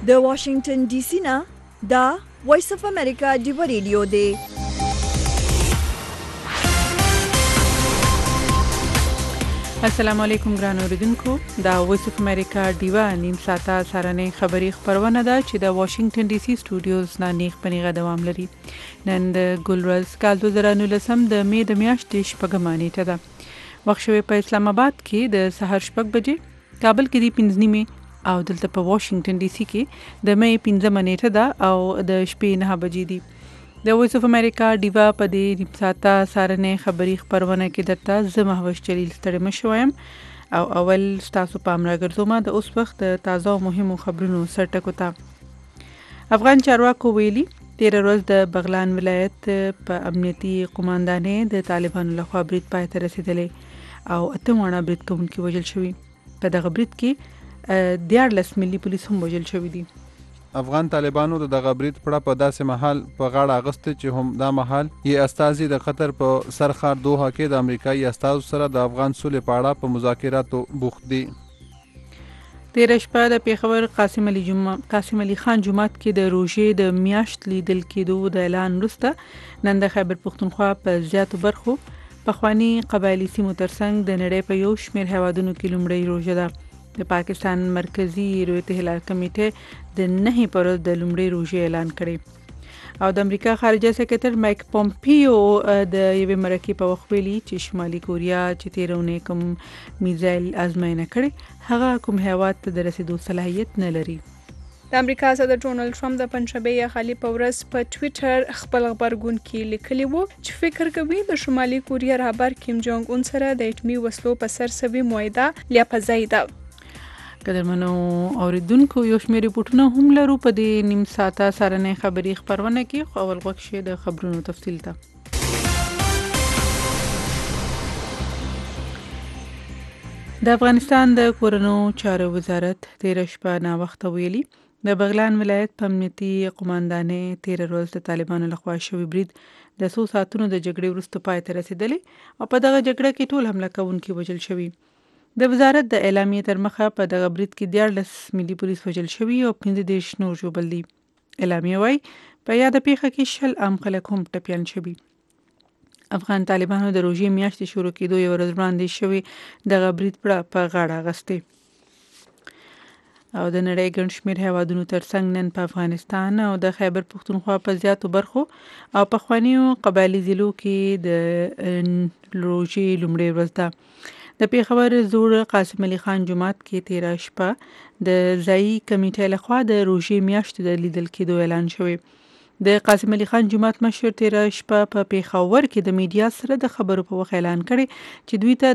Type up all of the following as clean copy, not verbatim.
د واشنگټن ډي سي نه دا وایس اف امریکا ډیو ریډیو دی. السلام علیکم ګران اوریدونکو، دا وایس اف امریکا ډیوا نیم ساعته سارنې خبری خبرونه ده چې د واشنگټن ډي سي سټوډیوز نه نیغ پنیغه دوام لري. نن د ګلورز کال 2019 د می د میاشتې شپږمه نیټه ده. وخت شوی په اسلام آباد کې د سحر شپږ بجې، کابل کې دی 15 نیمه او دلته په واشنگټن ډي سي کې د می 15 نیټه ده او د شپې 9 بجې دي. د وایس اف امریکا ډیوا په دې نیم ساعته سارنې خبری خبرونه کې درته زه مهوش جلیل ستړی مشوم او اول تاسو پام راګرځوم د اوس وخت د تازه او مهمو خبرونو سرټکو ته. افغان چارواکو ویلي 13 ورځ د بغلان ولایت په امنیتي قوماندانۍ د طالبانو لخوا برید پای ته رسیدلی او 8 وانه برید کوونکي وژل شوي. په دغه برید کې 14 ملي پولیس هم وژل شوي دي. افغان طالبانو د دغه برید پړه په داسې محل په غاړه اغسته چې هم دا محل یې استازي د قطر په سرخار دوحه کې د امریکایي استازو سره د افغان سولې په اړه په مذاکراتو بوخت دي. تیر شپه د پیښور قاسم علي خان جومات کې د روژې د میاشت لیدل کېدو د اعلان وروسته نن د خیبر پښتونخوا په زیاتو برخو پخواني قبایلي سیمو ترڅنګ د نړۍ په یو شمېر هیوادونو کې لومړۍ روژه ده. د پاکستان مرکزی رویت هلال کمیټه د 9 پر د لومړۍ روژې اعلان کړي او د امریکا خارجه سکرټر مایک پومپیو د یوې مرکې په وخت ویلي چې شمالي کوریا چې تیرونه کوم میزایل ازمایښت کړي هغه کوم هیواد ته د رسیدو صلاحیت نه لري. د امریکا صدر ډونالد ټرمپ د پنځشنبه یا خالي په ورځ په ټوئیټر خپل خبرګون کې لیکلی وو چې فکر کوي د شمالي کوریا رهبر کیم جونګ اون سره د اټومي وسلو په سر سوي معاهده لیاپزای ده. قدرمنو اوریدونکو، یو شمېر ریپورټونه هم لرو په دې نیم ساعته سارنې خبری خبرونه کې. خو اول وخت شه د خبرونو تفصیل ته. د افغانستان د کورونو چارو وزارت 13 شپه نا وخت ویلي د بغلان ولایت په امنیتي قوماندانۍ 13 ورځ د طالبانو لخوا شوی برید د 100 ساعتونو د جګړې وروسته پای ته رسیدلی او په دغه جګړه کې ټول حمله کوونکي وژل شوي. د وزارت د اعلامیې تر مخه په دغه برید کې 14 ملي پولیس وژل شوي او 15 نور ژوبل دي. اعلامیه وايي په یاده پیښه کې 10 عام خلک هم ټپیان شوي. افغان طالبانو د روژې میاشتې شروع کېدو یو ورځ وړاندې شوی دغه برید په غاړه اغستې او د نړۍ ګڼ شمېر هیوادونو ترڅنګ نن په افغانستان او د خیبر پښتونخوا په زیاتو برخو او پخوانیو قبایلي ضلعو کې د روژې لومړۍ ورځ ده. د پیښور زوړ قاسم علي خان جومات کې 13 شپه د ځایي کمیټې لخوا د روژې میاشتې د لیدل کېدو اعلان شوی. د قاسم علي خان جومات مشر 13 شپه په پیښور کې د میډیا سره د خبرو په وخت اعلان کړي چې دوی ته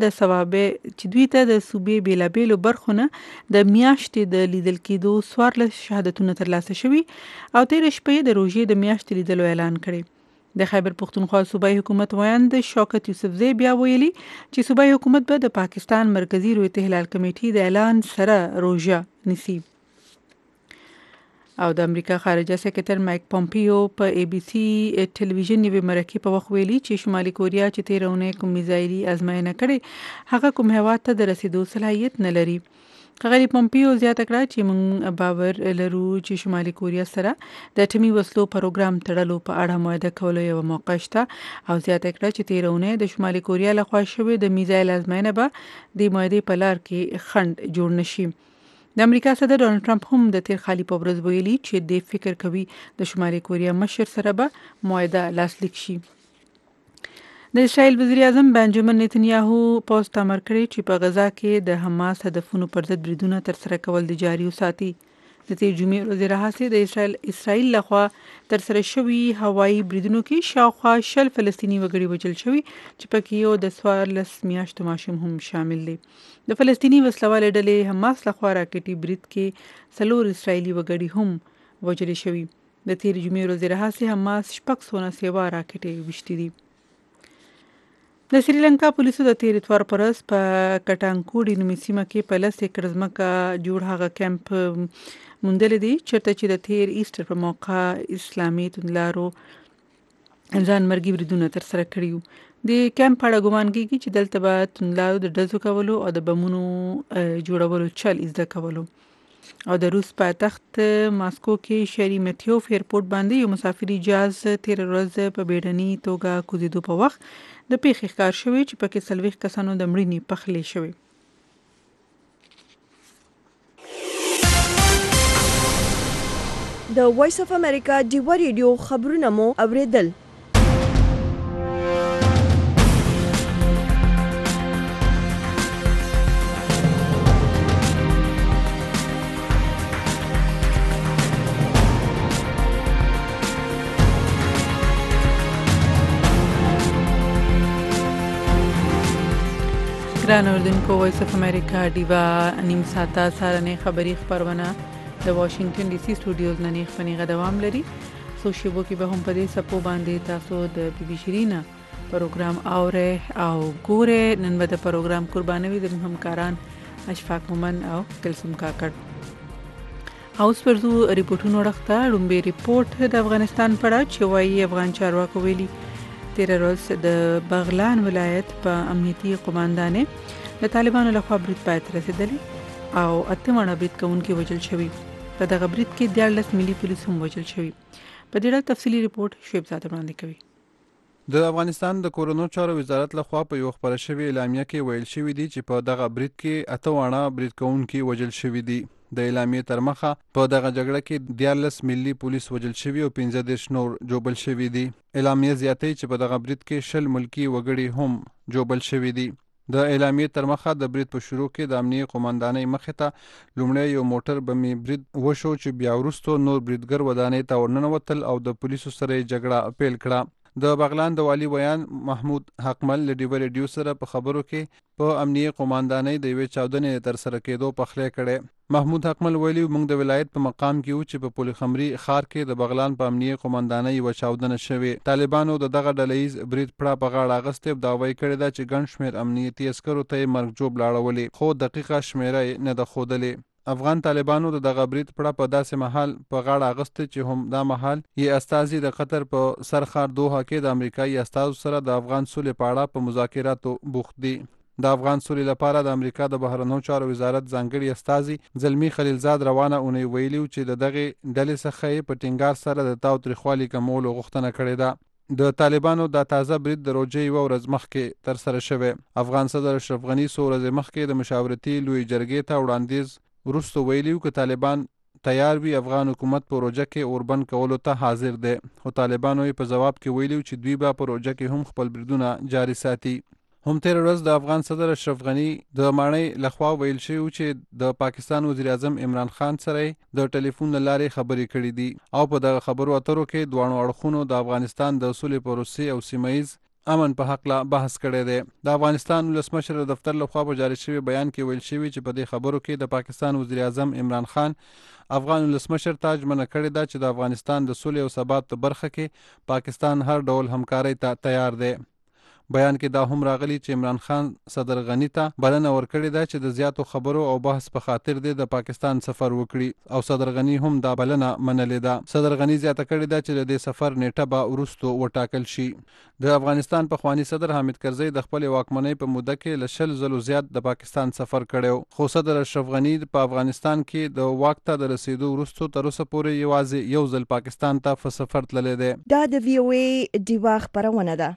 د صوبې بیلابېلو برخو نه د میاشتې د لیدل کېدو 14 شهادتونه ترلاسه شوي او 13 شپه د روژې د میاشتې لیدلو اعلان کړي. د خیبر پښتونخوا صوبایي حکومت ویاند شوکت یوسفزی بیا ویلي چې صوبایي حکومت به د پاکستان مرکزی رویت هلال کمیټې د اعلان سره روژه نیسي. او د امریکا خارجه سکرټر مایک پومپیو په ای بي سي ټلویزیون یوې مرکې په وخت ویلي چې شمالي کوریا چې تیرونه کوم میزایلي ازمایښت کړي هغه کوم هیواد ته د رسیدو صلاحیت نه لري. غلی پومپیو زیاته کړه چې موږ باور لرو چې شمالي کوریا سره د اټومي وسلو پروګرام تړلو په اړه معاهده کولو یو موقع شته او زیاته کړه چې تیرونه د شمالي کوریا لخوا شوی د میزایل ازمایښت به د معاهدې په لار کې خنډ جوړ نشي. د امریکا صدر ډونالد ټرمپ هم د تیر خالي په ورځ ویلي چې د فکر کوي د شمالي کوریا مشر سره به معاهده لاسلیک شي. د اسرائیل وزیر اعظم بنجامین نتنیاهو پوسټ امر کړی چې په غزا کې د حماس هدفونو پر ضد بریدونه ترسره کول د جاري وساتي. د تیر جمعې ورځې راهیسې د اسرائیل لخوا ترسره شوي هوایي بریدونو کې شاوخوا 10 فلسطیني وګړي وژل شوي چې پکې یو د 14 میاشتو ماشوم هم شامل دی. د فلسطیني وسلوالې ډلې حماس لخوا راکټي برید کې 4 اسرائیلي وګړي هم وژل شوي. د تیر جمعې ورځې راهیسې حماس 600 راکټي وشتي دي. د سریلانکا پولیسو د تیر اتوار پر ورځ په کټانکوډي نومي سیمه کې په 10 ایکړ ځمکه جوړ هغه کیمپ موندل دي چېرته چې د تیر ایسټر په موقع اسلامي توندلارو ځان مرګي بریدونه ترسره کړي وو. د کیمپ په اړه ګومان کېږي چې دلته به توندلارو د ډزو کولو او د بمونو جوړولو چل زده کولو. او د روس پایتخت ماسکو کې شریمتیوف ایرپورټ باندې یو مسافري جهاز تیر ورځ په بیړني توګه کوزیدو په وخت د پیښې ښکار شوی چې پکې 40 کسانو د مړینې پخلی شوی. د وایس اف امریکا ډیوا ریډیو خبرونه مو اوریدل. ګران اوردونکو، وایس اف امریکا ډیوا نیم ساعته سارنې خبری خبرونه د واشنگټن ډي سي سټوډیوز نه نیغ پنیغه دوام لري. سو شیبو کې به هم په دې سپو باندې تاسو د بي بي شیرینا پروګرام اوره او ګوره. نن به د پروګرام قربانوي د همکاران اشفاق مومن او کلثوم کاکړ. اوس پرځو ریپورتونو وړاندې لومبي ریپورت د افغانستان پړه چې وايي افغان چارواکو ویلي تیر ورځ د بغلان ولایت په امنیتي قوماندانې د طالبانو لخوا برید پای ته رسیدلی او 8 مړه برید کوونکي وژل شوي. په دغه برید کې 14 ملي پولیس هم وژل شوي. په دې اړه تفصیلي ریپورت شعیب زاده وړاندې کوي. د افغانستان د کورونو چارو وزارت لخوا په یو خبره شوی اعلامیه کې ویل شوی دی چې په دغه برید کې 8 واړه برید کوونکي وژل شوي دي. د اعلامیې تر مخه په دغه جګړه کې 14 ملي پولیس وژل شوي او 15 نور جوبل شوي دي. اعلامیه زیاتوي چې په دغه برید کې 20 ملکی وګړي هم جوبل شوي دي. د اعلامیې تر مخه د برید په شروع کې د امنیه قوماندانۍ مخې ته لومړی یو موټر بمي برید وشو چې بیا وروسته نور بریدګر ودانۍ ته ورننوتل او د پولیسو سره جګړه پیل کړه. د بغلان د والی ویان محمود حقمل له ډیو ریډیو سره په خبرو کې په امنیه قوماندانۍ د یوې چاودنې تر سره کېدو پخلی کړي. محمود حقمل ویلي موږ د ولایت په مقام کې و چې په پل خمري ښار کې د بغلان په امنیه قوماندانۍ یوه چاودنه شوې. طالبانو د دغه ډلهییز برید پړه په غاړه اخیستې او دعوی کړې ده چې ګڼ شمېر امنیتي عسکرو ته یې مرګ جوب لاړولې، خو دقیقه شمېره یې نه ده ښودلې. افغان طالبانو د دغه برید پړه په داسې مهال په غاړه اخیستې چې هم دا مهال یې استازي د قطر په سرخار دوحه کې د امریکایي استازو سره د افغان سولې په اړه په مذاکراتو بوخت دي. د افغان سولې لپاره د امریکا د بهرنیو چارو وزارت ځانګړي استازي زلمی خلیلزاد روانه اونۍ ویلي چې د دغې ډلې څخه یې په ټینګار سره د تاوتریخوالي کمولو غوښتنه کړې ده. د طالبانو د تازه برید د روژې یوه ورځ مخکې تر سره شوی. افغان صدر اشرف غني څو ورځې مخکې د مشاورتي لوی جرګې ته وړاندیز وروسته ویلي که طالبان تیار وي افغان حکومت په روژه کې اوربند کولو ته حاضر دی، خو طالبانو یې په ځواب کې ویلي چې دوی به په روژه کې هم خپل بریدونه جاري ساتي. هم تیر ورځ د افغان صدر اشرف غني د ماڼۍ لخوا ویل شوی چې د پاکستان وزیر اعظم عمران خان سره د ټلیفون له لارې خبرې کړې دي او په دغه خبرو اترو کې دواړو اړخونو د افغانستان د اصولي پروسې او سیمه ییز امن په حق لا بحث کړی دی. د افغانستان ولسمشر دفتر لخوا په جاری شوی بیان کې ویل شوی چې په دې خبرو کې د پاکستان وزیر اعظم عمران خان افغان ولسمشر ته ژمنه کړې ده چې د افغانستان د سولې او ثبات په برخه کې پاکستان هر ډول همکارۍ ته تیار دی. بیان کې دا هم راغلی چې عمران خان صدر غنی ته بلنه ورکړې ده چې د زیاتو خبرو او بحث په خاطر دی د پاکستان سفر وکړي او صدر غنی هم دا بلنه منلې ده. صدر غنی زیاته کړې ده چې د دې سفر نیټه به وروسته وټاکل شي. د افغانستان پخوانی صدر حامد کرزی د خپل واکمنۍ په موده کې له 20 ځلو زیات د پاکستان سفر کړی، خو صدر اشرف غنی په افغانستان کې د واک ته د رسیدو وروسته تر اوسه پورې یوازې یو ځل پاکستان ته په سفر تللی دی. دا د وی او ای ډیوا خبرونه ده.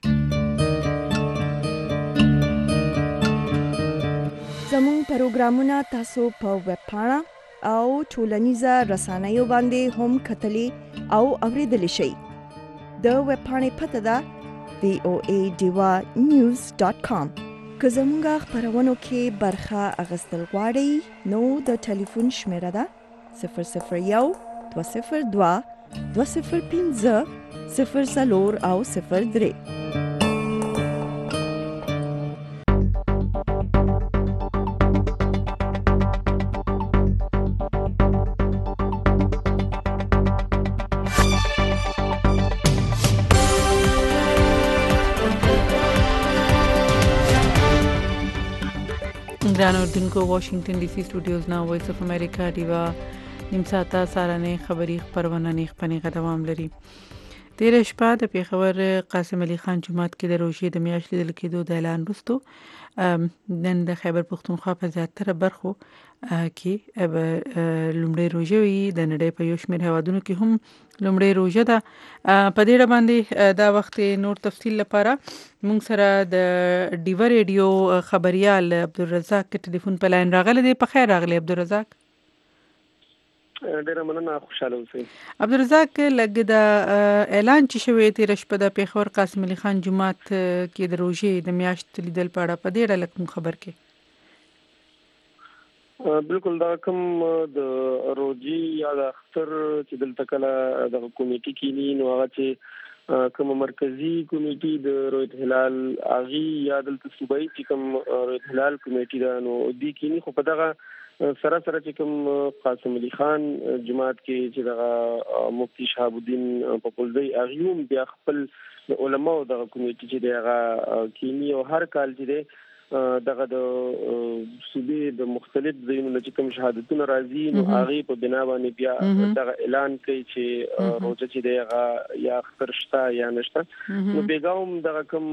زموږ پروګرامونه تاسو په ویب پاڼه او ټولنیزه رسنیو باندې هم کتلی او اوریدلی شئ. د ویب پاڼې پته ده voadivanews.com. که زموږ خبرونو کې برخه اخیستل غواړئ نو د ټلیفون شمیره ده 001 202 205 04 او 03. ګران اوردونکو، واشنگټن ډي سي سټوډیوز نه وایس اف امریکا ډیوا نیم ساعته سارنې خبری خبرونه نیغ پنیغه دوام لري. تیر شپه د پیښور قاسم علي خان جومات کې د روژې د میاشتې لیدل کېدو د اعلان وروسته نن د خیبر پختونخوا په زیاتره برخو کې لومړی روزه وي د نړۍ په یو شمېر هیوادونو کې هم لومړی روزه ده. په دې باندې دا وخت نور تفصیل لپاره مونږ سره د ډیوا ریډیو خبريال عبدالرزاق ټلیفون په لاین راغلی دی. په خیر راغلی عبدالرزاق. ډیره مننه، خوشاله اوسئ. عبدالرزاق لږ د اعلان چې شوی تیر شپه د پیښور قاسم علي خان جومات کې د روزې د میاشت لیدل پاړه په دې ډول کوم خبر کې بالکل دا کوم د روزي یا د اختر چې دلته کله د کمیټې کینی نو هغه چې کوم مرکزی کمیټې د رویت هلال اغي یا دلته صوبایي چې کوم رویت هلال کمیټې دا نو دی کینی خو په دغه سره چې کوم قاسم علي خان جماعت کې چې دغه مفتی شهاب الدین پپلزی اغیوم بیا خپل علماء دغه کمیټې چې دغه کینی او هر کال چې دغه د صوبې د مختلف ځایونو چې کوم شهادتونه راځي نو هغه په بنا باندې بیا دغه اعلان کوي چې روزه چې دغه یا اختر شته یا نشته نو بیګاوم دغه کوم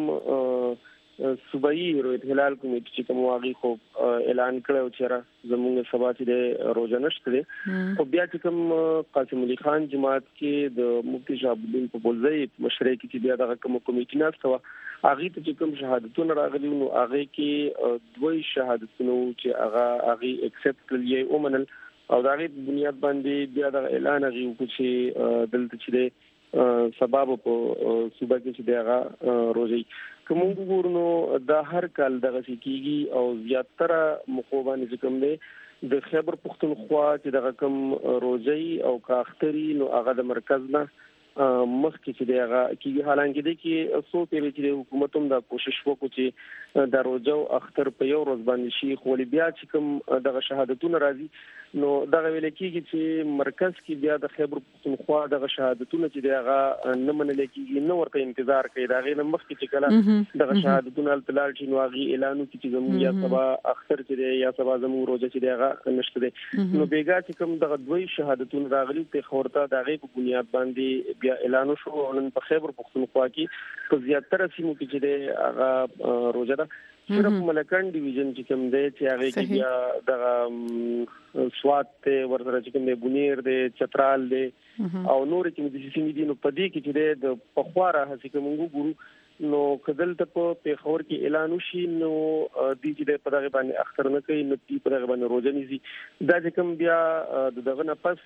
صوبایي رویت هلال کمیټې چې کوم واغی خو اعلان کړو چې زموږ سبا چې د روزه نشته خو بیا چې کوم قاسم علي خان جماعت کې د مفتی شهاب الدین پپلزی مشرۍ کې چې بیا دغه کوم کمیټې ناستو هغه ته چې کوم شهادتونه راغلي نو هغه کې دوی شهادتونه چې هغه اکسپټ کړی ومنل او دا غي بنیاد باندې بیا د اعلان هغه وکړي دلته چې سبب په صوبه کې چې دغه روزي کوم ګورنو د هر کال دغه کیږي او زیاتره مخوبان چې کوم دی د خیبر پختونخوا چې دغه کوم روزي او کاختري نو هغه د مرکز نه مخکې چې دغه کیږي حالانکه د کې څو پیری چې حکومت هم دا کوشش وکړي چې د روزو اختر په یو ورځ باندې شي خو بیا چې کوم دغه شهادتونه راځي نو دغه ویل کېږي چې مرکز کې بیا د خیبر پختونخوا دغه شهادتونه چې دغه نه منل کېږي نو ورته انتظار کوي دا غي مخکې چې کله دغه شهادتونه تلل شي نو هغه اعلان کوي چې زموږ یا سبا اختر چې یا سبا زموږ روزه چې دغه نشته دي نو بیګا چې کوم دغه دوی شهادتونه راغلي ته خورته دغه په بنیاد باندې بیا اعلان شو نن په خیبر پختونخوا کې په زیاتره سیمو کې چې هغه روزه ده صرف ملکان ډیویژن چې کوم دی چې هغه کې بیا دغه سوات ته ورته چې کوم دی بنیر دی چترال دی او نور چې د سیمې دي نو په دې کې چې د پخواره هڅه کوم ګورو نو کدل ته په پیښور کې اعلان وشي نو د دې په دغه باندې اختر نه کوي نو په دغه باندې روزه نيسي دا چې کوم بیا دغه نه پس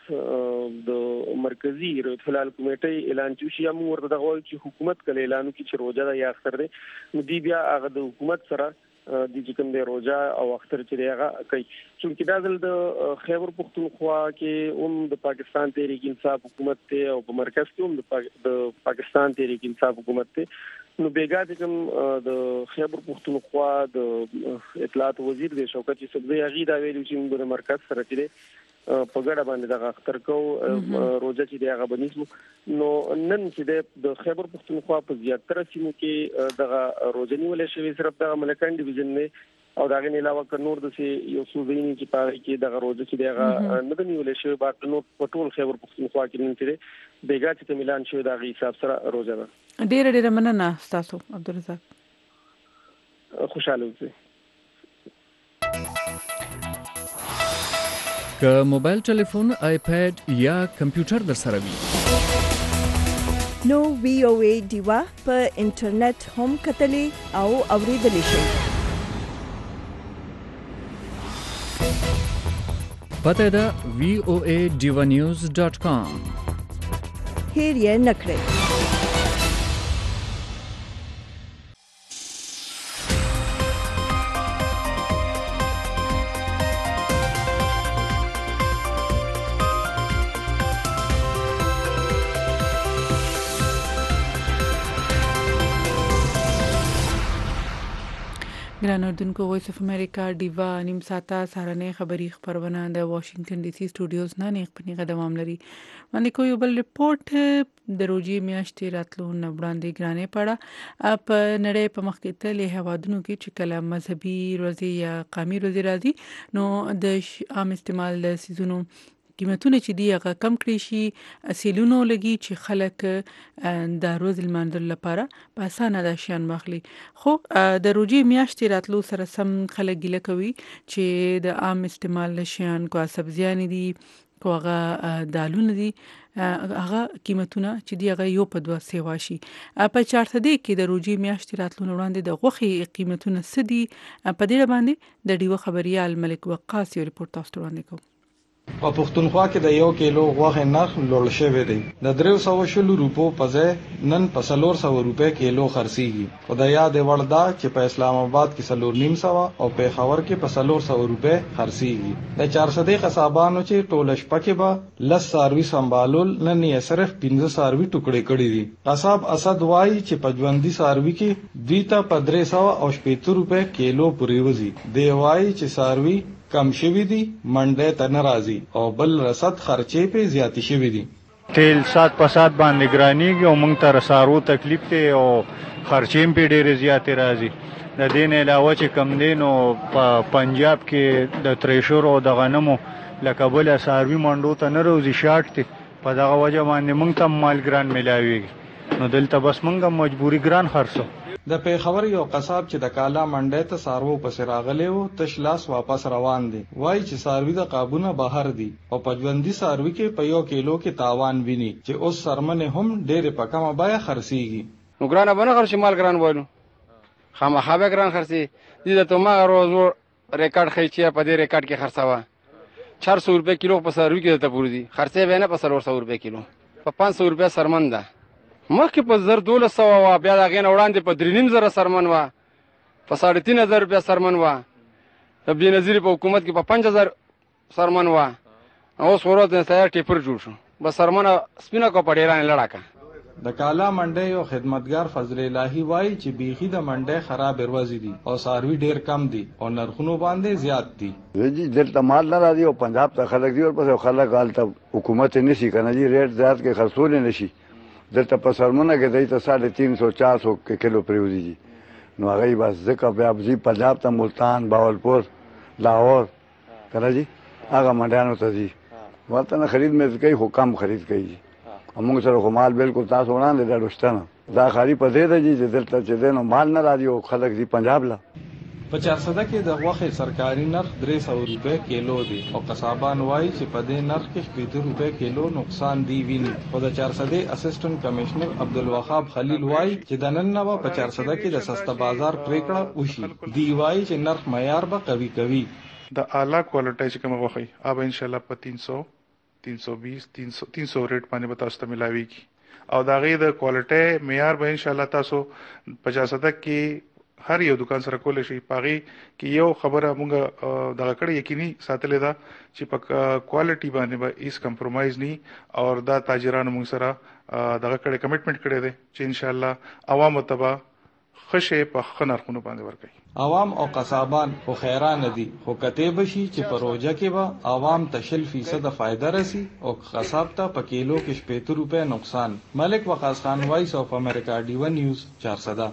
د مرکزی رویت هلال کمیټې اعلان چوشي هم ورته دغه چې حکومت کله اعلان کوي چې روزه دا یا اختر دی نو دی بیا هغه د حکومت سره د چې کوم د روزه او اختر چې هغه کوي چې دا د خیبر پختونخوا کې د پاکستان تحریک انصاف حکومت ته او په مرکز کې هم د پاکستان تحریک انصاف حکومت ته نو بیګا چې کوم د خیبر پختونخوا د اطلاعات وزیر دی شوکت یوسفزئی هغه دا ویلي چې د مرکز سره چې په ګډه باندې د اختر کو روزه چې دغه بنیسمو نو نن چې د خیبر پختونخوا په زیاتره سیمو کې دغه روزه نیولې شوی صرف د ملکان ډیویژن نه او دا غنی علاوه نور د یو صوبینی چې پاره کې دغه روزه چې دغه نه نیولې شوی باقي نور په ټول خیبر پختونخوا کې نن چې بیګا چې ميلان شوی دا غي حساب سره روزه ده. ډېر مننه تاسو عبدالرزاق. خوشاله اوسئ. که موبایل ټلیفون آیپاد یا کمپیوټر در سره وي نو VOA ډیوا په انټرنیټ هم کتلې او اوریدلې شئ. پته ده voaDivanews.com. هیر یې نکړئ. ګران اوردونکو وایس اف امریکا ډیوا نیم ساعته سهارنۍ خبری خبرونه د واشنگټن ډي سي سټوډیوز نه خپل غدمام لري باندې کوئی بل ریپورت د روزي میاشتې راتلو نه وړاندې ګرانې پړه په نړۍ په مخ کې تلې هوادونو کې چې کله مذهبي روزي یا قومي روزي راځي نو د عام استعمال سيزونو قیمتونه چې دی هغه کم کړی شي سیلونو لګي چې خلک د روز المنزل لپاره په اسانه د شیان واخلي. خو د روجي میاشتې راتلو سره سم خلک ګیله کوي چې د عام استعمال شیان کو سبزیان دي کو هغه دالونه دي هغه قیمتونه چې دی هغه یو په 2 سیوا شي. په 400 کې د روجي میاشتې راتلو وړاندې د غوخي قیمتونه سدي په دې باندې د ډیو خبريال ملک وقاص یو ریپورت تاسو وړاندې کوم. په پښتونخوا کې د 1 کیلو غوښې نرخ لوړ شوی دی. د 300 روپو په ځای نن په 400 روپے کیلو خرڅیږي. او د یاد وړ دا چې په اسلام آباد کې 450 او په خاور کې په 400 روپے خرڅیږي. د 400 قصابانو چې ټول شپه کې به لس ساروي سنبالول نن یې صرف 15 ساروي ټوکړې کړې دي. قصاب اسد وایي چې په ژوندۍ ساروي کې دوی ته په 370 روپے کیلو پورې وځي. دی وایي چې ساروي کم شوی دي منډه ته ناراضي او بل رصد خرچې په زیاتی شوی دي. تیل سات په سات باندې ګرانیږي او موږ ته رسارو تکلیف ته او خرچې په ډېر زیات راځي. د دین علاوه چې کم دین او په پنجاب کې د تریشور او د غنمو لکه بل ساروي منډو ته ناروزي شاټ ته په دغه وجه باندې موږ ته مال ګران ملاويږي. نو دلته بس موږ مجبوري ګران خرڅو. د پیښور یو قصاب چې د کالا منډه ته سارو پسې راغلی و تش لاس واپس روان دي. وایي چې ساروي د قابونه بهر دي او په ژوندۍ ساروي کې په 1 کیلو کې تاوان ویني چې اوس سرمنه هم ډېر په کمه بیه خرڅيږي. نو ګرانه باندې خرڅ مال ګران وایو خامخا به ګران خرڅي. دې د توما روز ریکارډ خي چې په دې ریکارډ کې خرڅاوه 400 روپے کیلو په ساروي کې ته پوری دي. خرڅې به نه په 400 روپے کیلو په 500 روپے سرمن ده. مخکې په 1200 وا بیا دا غین وړاندې په 3.5 سرمن وا په 3.5 روپیا سرمن وا. د بنظیر په حکومت کې په 5000 سرمن وا. اوس ورته تیار ټیپر جوړ شو بس سرمنه سپینه کو پډیران لړاکا. د کالا منډه یو خدمتګار فضل الهی وایي چې بیخي د منډه خراب روزي دي او ساروي ډیر کم دي او نرخونو باندې زیات دي. جی دلته مال نه راځي او پنجاب ته خلک دی او پس خلک حالت حکومت نشي کنه جی ریټ زیات کې خرڅول نشي. دلته په سرمنه کې دای ته 350 400 کیلو پریوزي. نو هغه بس ځکه بیا بزي پنجاب ته ملتان باولپور لاهور کنه جی هغه منډانو ته دي ورته نه خرید مې کوي حکم خرید کوي. موږ سره مال بالکل تاسو وړاندې دا رښتنه دا خاري په دې ده چې دلته چې دنو مال نه راځي او خلک دی پنجاب لا. په 400 کې د غوښې سرکاري نرخ 300 روپے کیلو دی او قصابان وایي چې په دې نرخ کې 70 روپے کیلو نقصان دی ویني. خو د 400 اسسټنټ کمشنر عبدالوهاب خلیل وایي چې د نن نو په 400 کې د سسته بازار پریکړه وشي. دی وایي چې نرخ معیار به قوي کوي. د اعلی کوالټي چې کوم غوښې اوب ان شاء الله په 300 320 300 ریټ باندې به تاسو ته ملاويږي او دا غي د کوالټي معیار به ان شاء الله تاسو 50 کې هر یو دکان سره کول شي. پاغي کې یو خبره مونږ دغه کړه یقیني ساتلې ده چې په کوالټي باندې به هیڅ کمپرمایز نه او دا تاجرانو مونږ سره دغه کړه کمټمنټ کړی دی چې ان شاء الله عوام تبا خشه په خنرخونو باندې ورکړي. عوام او قصابان خو خیران دي خو کتیب شي چې پروژه کې به عوام ته 0% فائدہ رسی او قصاب ته په کیلو کې 70 روپے نقصان. ملک وقاص خان وایس اف امریکا ډیو نیوز 400.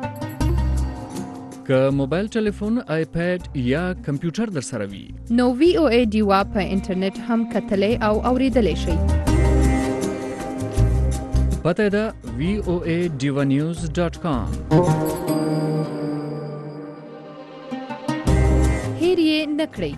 که موبایل ټلیفون آیپاد یا کمپیوټر در سره وي نو وی او ای ډیوا په انټرنیټ هم کتلې او اوریدلې شي. پته ده voaDivanews.com. هیر یې نکړئ.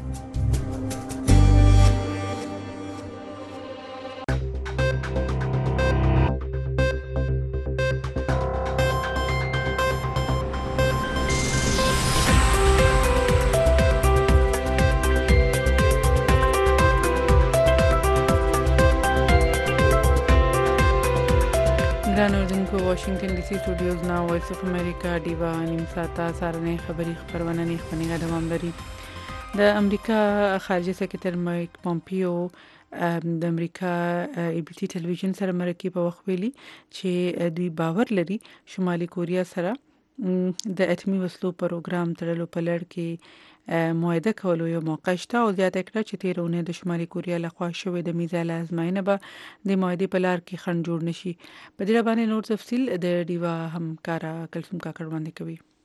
واشنگټن ډي سي سټوډیوز نا وایس اف امریکا ډیوا نیم ساعته سارنې خبري خبرونه نه خبرونه دوام لري. د امریکا خارجه سکرټر مایک پومپیو د امریکا ای بي سي ټلویزیون سره مرکه په وخت ویلي چې دوی باور لري شمالي کوریا سره د اتمی وسلو پروګرام تړلو په لړ کې معاهده کولو یو موقع شته او زیاته کړه چې تیرونه د شمالي کوریا لخوا شوې د میزایل ازمایښت به د معاهده په لار کې خنډ جوړ نشي. په دې باندې نور تفصیل د ډیوا همکارا کلثوم کاکړ باندې کوي.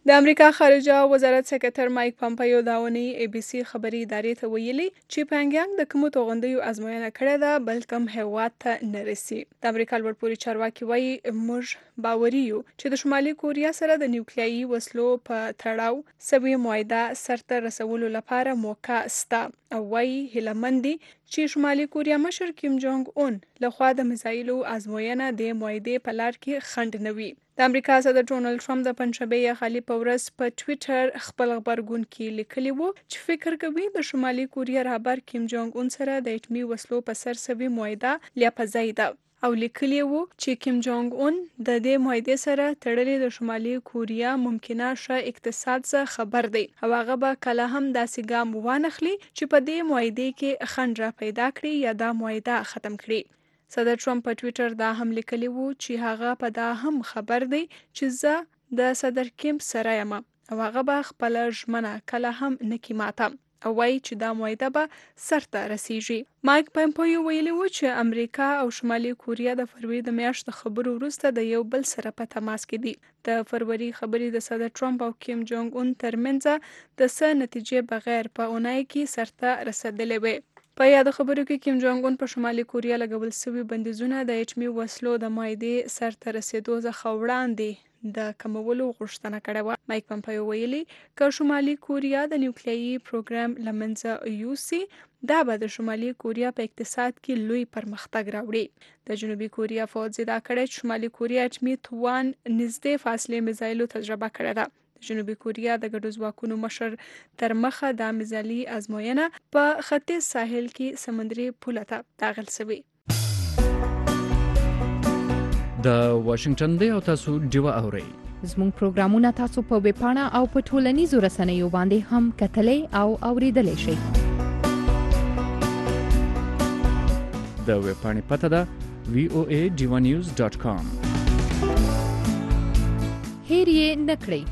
د امریکا خارجه وزارت سکرټر مایک پامپیو دا ونی ای بي سي خبري ادارې ته ویلي چې پانګیانګ د کومو توغندیو ازموینه کړې ده بل کوم هیواد ته نه رسي. د امریکا لوړپوړي چارواکي وایي موږ باوري یو چې د شمالي کوریا سره د نیوکلیایي وسلو په تړاو سوي معاهده سرته رسولو لپاره موقع سته او وایي هیله مند دي چې شمالي کوریا مشر کیم جونګ اون لخوا د میزایلو ازموینه د معاهدې په لار کې خنډ نه وي. د امریکا صدر ډونالد ټرمپ د پنځشنبه یا خالي په ورځ په ټوئیټر خپل خبرګون کې لیکلی وو چې فکر کوي د شمالي کوریا رهبر کیم جونګ اون سره د اټومي وسلو په سر سوي معاهده لا په ځای ده او لیکلی وو چې کیم جونګ اون د دې معاهدې سره تړلې د شمالي کوریا ممکنه ښه اقتصاد څخه خبر دی او هغه به کله هم داسې ګام وانخلي چې په دې معاهدې کې خنډ را پیدا کړي یا دا معاهده ختم کړي. صدر ټرمپ په ټوئیټر دا هم لیکلی وو چې هغه په دا هم خبر دی چې زه د صدر کیم سره یم او هغه به خپل ژمنه کله هم نکي ماته او وایي چې دا معاهده به سرته رسیږي. مایک پامپیو ویلي وو چې امریکا او شمالي کوریا د فروری د میاشتې خبرو وروسته د یو بل سره په تماس کې دي. د فروری خبرې د صدر ټرمپ او کیم جونګ اون ترمنځ د څه نتیجې بغیر په اونۍ کې سرته رسیدلې وي. په یاد خبرو کې کیم جونګ اون په شمالي کوریا لګول شوي بندیزونه د اټومي وسلو د معاهدې سرته رسیدو څخه وړاندې د کمولو غوښتنه کړې وه. مایک پامپیو ویلي که شمالي کوریا د نیوکلیایي پروګرام له منځه یوسي دا به د شمالي کوریا په اقتصاد کې لوی پرمختګ راوړي. د جنوبي کوریا فوج دا کړی چې شمالي کوریا اټومي توان نږدې فاصلې میزایلو تجربه کړې ده. جنوبي کوریا د ګډو ځواکونو مشر تر مخه د میزایلي ازموینه په ختیځ ساحل کې سمندري پوله ته داخل شوی. د واشنگټن دی او تاسو ډیوه اورئ. زموږ پروګرامونه تاسو په ویب پاڼه او په ټولنیزو رسنیو باندې هم کتلای او اوریدلای شئ. د ویب پاڼې پته ده voadivanews.com. هیر یې نکړئ.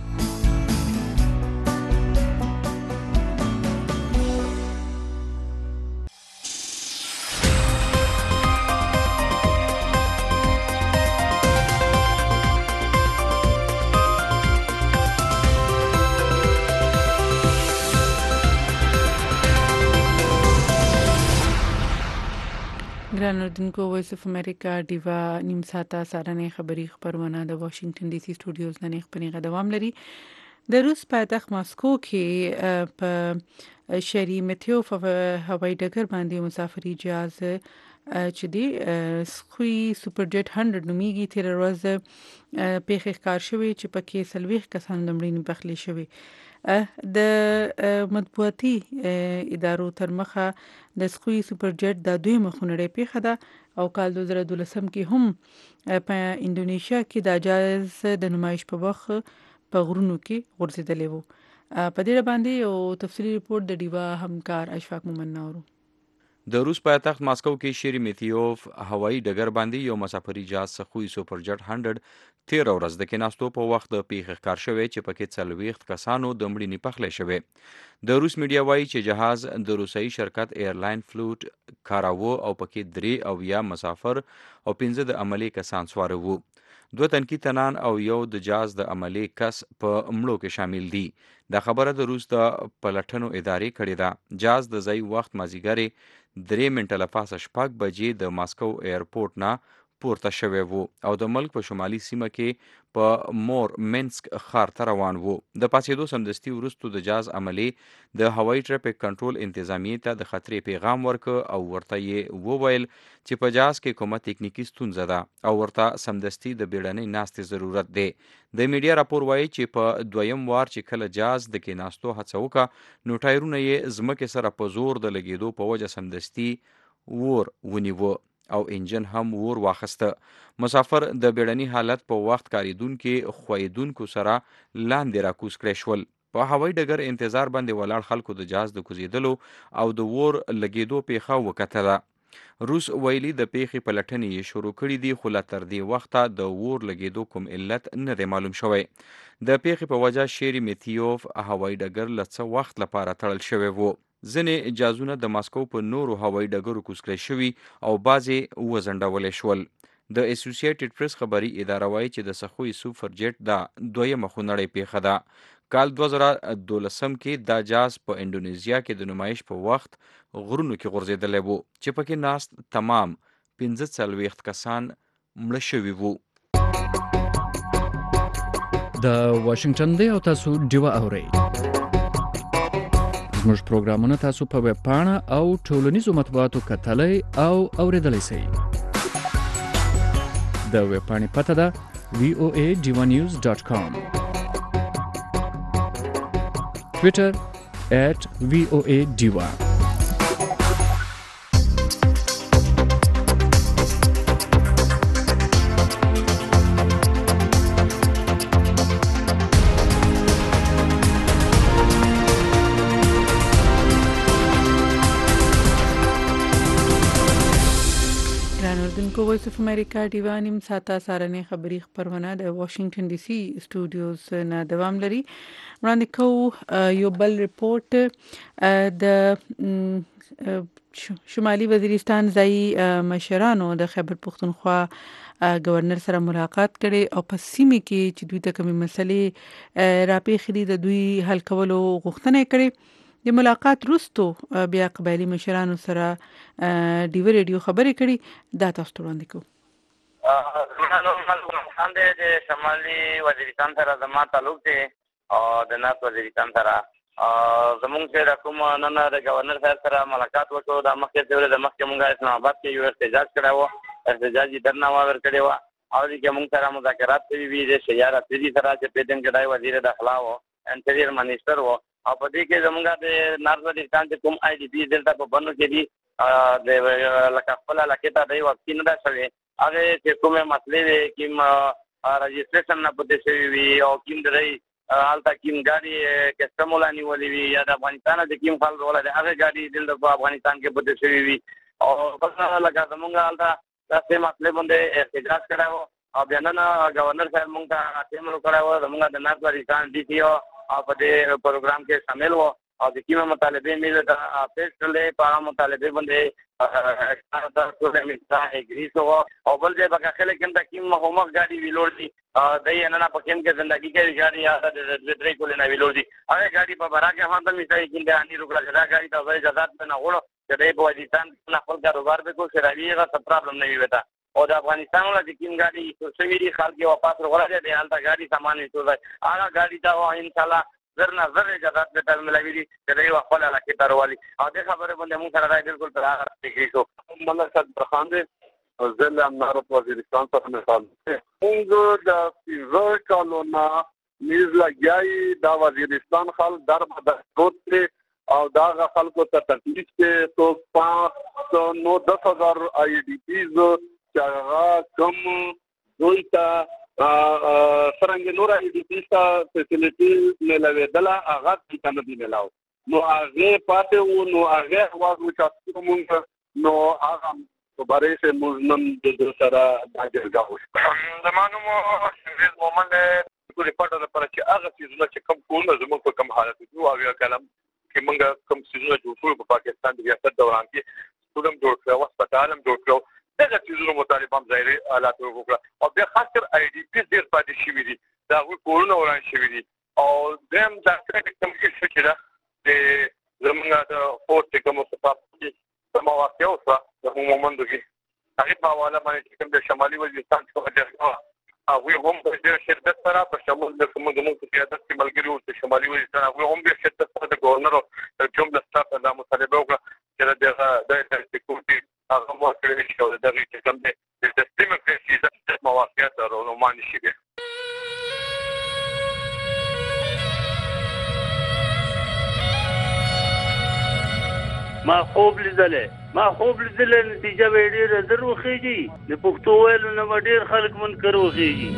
ګران اوریدونکو وایس اف امریکا ډیوا نیم ساعته سارنې خبری خبرونه د واشنگټن ډي سي سټوډیوز نه خبرونه دوام لري. د روس پایتخت ماسکو کې په شهري میتیوف هوایي ډګر باندې مسافري جهاز چې دی سخوي سوپر جیټ 100 نومیږي تیر ورځ پیښه ښکار شوې چې پکې 40 کسان د مړینې پخلی شوی. د مطبوعاتي ادارو تر مخه د سخوي سوپر جیټ د دوی مخونړې پیښه ده او کال 2012 کې هم په انډونیشیا کې د جهاز د نمایش په وخت په غرونو کې غورځېدلی وو. په دې باندې یو تفصیلی ریپورت د ډیوا همکار اشفاق مومن نورو. د روس پایتخت ماسکو کې شیرمیتیوف هوایي ډګر باندې یو مسافري جهاز سخوي سوپر جیټ 100 تیر ورځ د کېناستو په وخت د پیښې ښکار شوی چې پکې 40 کسانو د مړینې پخلی شوی. د روس میډیا وایي چې جهاز د روسي شرکت ایرلاین فلوټ کاراوه او پکې 3 او یا مسافر او 15 د عملی کسان سواره وو. 2 تنکي تنان او یو د جهاز د عملی کس په مړو کې شامل دي. دا خبره د روس د پلټنو ادارې کړې ده. جهاز د ځای وخت مازیګر 3 منټه لپاسه 6 بجې د ماسکو ایرپورټ نه پورته شوی وو او د ملک په شمالي سیمه کې په مور منسک ښار ته روان وو. د پاسېدو سمدستي وروسته د جهاز عملی د هوایي ټریفیک کنټرول انتظامیې ته د خطرې پیغام ورکړ او ورته یې وویل چې په جهاز کې کومه تکنیکی ستونزه ده او ورته سمدستي د بیړنۍ ناستې ضرورت دی. د میډیا راپور وایي چې په دویم وار چې کله جهاز د کېناستو هڅه وکړه نو ټایرونه یې ځمکې سره په زور د لګېدو په وجه سمدستي ور ونیوه او انجن هم ور واخسته. مسافر د بیړني حالت په وخت کاریدونکو خویدونکو سره لاندې راکوز کړی شول. په هوایي ډګر انتظار باندې ولاړ خلکو د جهاز د کوزیدلو او د ور لګېدو پیښه وکتله. روس ویلي د پیښې پلټنې یې شروع کړي دي خو لا تر دې وخته د ور لګېدو کوم علت نه دی معلوم شوی. د پیښې په وجه شیرمیتیوف هوایي ډګر له څه وخت لپاره تړل شوی وو. ځینې جهازونه د ماسکو په نورو هوایي ډګرو کوز کړی شوي او بعضې وځنډولی شول. د اسوسییټډ پریس خبري اداره وایي چې د سخوي سوپر جیټ دا دویمه خونړۍ پیښه ده. کال 2012 کې دا جاز په انډونیزیا کې د نمایش په وخت غرونو کې غورځېدلی وو چې پکې ناست تمام 45 کسان مړه شوي وو. د واشنگټن دی او تاسو ډیوه اورئ. زموږ پروګرامونه تاسو په ویب پاڼه او ټولنیزو مطبوعاتو کتلای او اوریدلای شئ. د ویب پاڼې پته ده voadivanews.com. Twitter @voadiva. کو وایس اف امریکا ډیوا نیم ساته سارنې خبری خبرونه د واشنگټن ډي سي سټوډیوز نه دوام لري. وړاندې کو یو بل ریپورت د شمالي وزیرستان ځای مشرانو د خیبر پختونخوا گورنر سره ملاقات کړي او په سیمه کې چې دوی ته کومې مسلې راپېښې دي د دوی حل کولو غوښتنه کړي. د ملاقات وروسته بیا قبایلي مشرانو سره ډیو ریډیو خبرې کړي. دا تاسو ته وړاندې کوو. د شمالي وزیرستان سره زما تعلق دی او د نارت وزیرستان سره زمونږ چې د کوم نن د گورنر صاحب سره ملاقات وکړو. د مخکې د مخکې مونږ اسلام آباد کې یو احتجاج کړی و، احتجاجي درناوی ورکړی و او دغه مونږ سره مذاکرات کوي وی د شیار افریدي سره چې پیدن کډای وزیر داخله و انټیریئر منیسټر و او په دې کې زمونږ د نارت وزیرستان چې کوم آی ډي پی دلته په بنو کې دي د لکه خپل علاقې ته دی واکسین نه شوی هغه چې کومه مسلې کوم رجسټریشن نه پته شوی وي او کوم درې الته کوم ګاډي کسټم ولانی ولې وي یا د افغانستان د کوم خل ولا د هغه ګاډي دلته په افغانستان کې پته شوی وي او بس لکه زمونږ الته تاسو مسلې باندې احتجاج کړو او بیا نن گورنر صاحب مونږ ته ټیملو کړو زمونږ د نارت وزیرستان ډي سی او په دې پروګرام کې شامل و او د کومه مطالبه مې د پیش کړلې په هغه مطالبه باندې دا ټول مې اګری سو او بل ځای به خلک هم د کوم مخامخ ګاډي ویلور دي د یې نه په کوم کې ژوندۍ کې ګاډي یا د درې کولې نه ویلور دي هغه ګاډي په برا کې هم د میځای کې د اني روکړه دا ګاډي ته اجازه نه غوړو چې د وزیرستان نه خپل کاروبار به کو شراوی هغه څه پرابلم نه وي وتا او د افغانستان له کوم ګاډي څه ویلي خلک واپس وروړي دی حالت ګاډي سامان ویټو هغه ګاډي دا ان شاء الله زرنا زر اجازه به ملوي دي چې دوی خپل علاقې ته راولي او د خبره باندې موږ سره راځي بالکل پر هغه فکر شو. ملک صد برخان دي ضلع نارت وزیرستان سره مثال موږ د فیزو کالونا میز لګیای دا وزیرستان خل در بدروت او دا خلکو ته تکلیف ته تو 5,10,000 آی ډی پیز چې هغه کم دوی ته څنګه نور ای ډی پی ته فیسیلیټي ملوي دلا هغه څنګه دی ملاو نو هغه پاتې وو نو هغه واغو چې موږ نو هغه په باره سه موږ د سره داګرګاو زمانو مو شریز مومن ټول پټه لپاره چې هغه سيزونه چې کم کول زموږ په کم حالت دي او هغه کلام چې موږ کم سيزونه جوړ په پاکستان د ریاست دوران کې ټولم جوړ کړو هسپتالم جوړ کړو دغه سيزونه مطالبه ظاهري حالات وکړه او بیا خاص کر آی ډی پی ډیر پاتې شوی دي دا وی کورونه وران شوی دي او دیم دا کوم څه چې دا د زمونږ د فورت کوم څه په سم واقع اوسه د مومندو کې هغه په حواله باندې کوم د شمالي وزیرستان څخه درځه او وی هم د شرکت سره په شمول د کوم د موږ قیادت کې ملګری او شمالي وزیرستان هغه هم د شرکت سره د گورنر او کوم د سټاف د مطالبه وکړه چې د سکیورټي هغه مو کړی چې د دغه کوم د سیستم کې چې د مواقعات روماني شي. ما خوب لیدلې نتیجه به ډېر درو خېږي د پښتو ویلو نه ډېر خلک منکر وخېږي.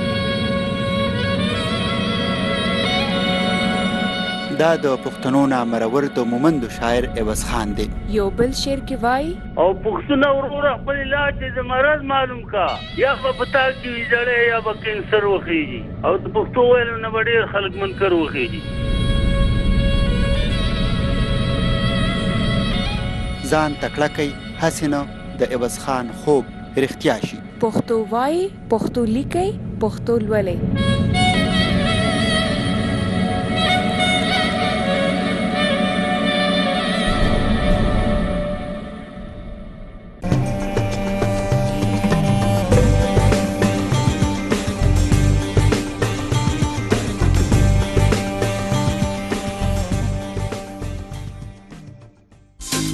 دا د پښتنو نامرور د مومندو شاعر عوض خان دی. یو بل شعر کې وای او پښتنو ورور خپل علاج د مرض معلوم کا یا په پتا کې ویځړې یا په کینسر وخېږي او د پښتو ویلو نه ډېر خلک منکر وخېږي. ځان تکړه کوي حسینه د عوض خان خوب رښتیا شي. پښتو وایي، پښتو لیکي، پښتو لولي.